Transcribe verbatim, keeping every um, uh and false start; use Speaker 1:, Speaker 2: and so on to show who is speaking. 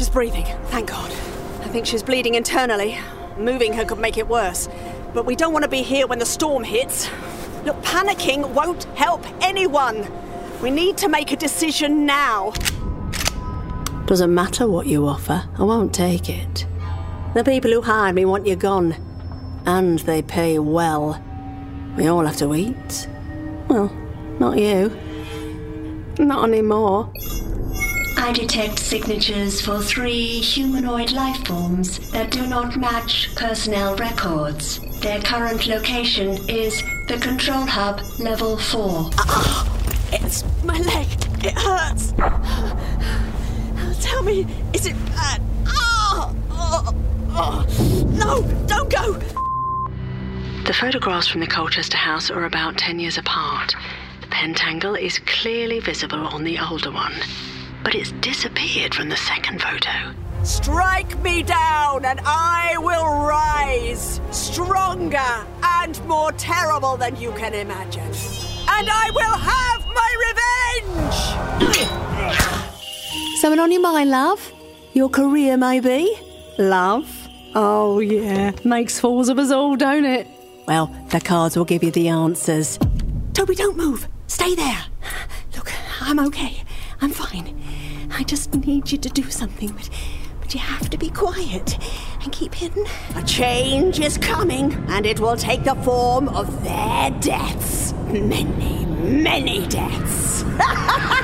Speaker 1: She's breathing, thank God. I think she's bleeding internally. Moving her could make it worse. But we don't want to be here when the storm hits. Look, panicking won't help anyone. We need to make a decision now. Doesn't matter what you offer, I won't take it. The people who hired me want you gone. And they pay well. We all have to eat. Well, not you. Not anymore.
Speaker 2: I detect signatures for three humanoid life forms that do not match personnel records. Their current location is the control hub level four.
Speaker 1: Ah, it's my leg. It hurts. Tell me, is it bad? Oh, oh, oh. No, don't go.
Speaker 3: The photographs from the Colchester house are about ten years apart. The pentangle is clearly visible on the older one, but it's disappeared from the second photo.
Speaker 1: Strike me down and I will rise, stronger and more terrible than you can imagine. And I will have my revenge! Something on your mind, love? Your career, maybe? Love? Oh, yeah. Makes fools of us all, don't it? Well, the cards will give you the answers. Toby, don't move. Stay there. Look, I'm okay. I'm fine. I just need you to do something, but, but you have to be quiet and keep hidden. A change is coming, and it will take the form of their deaths. Many, many deaths.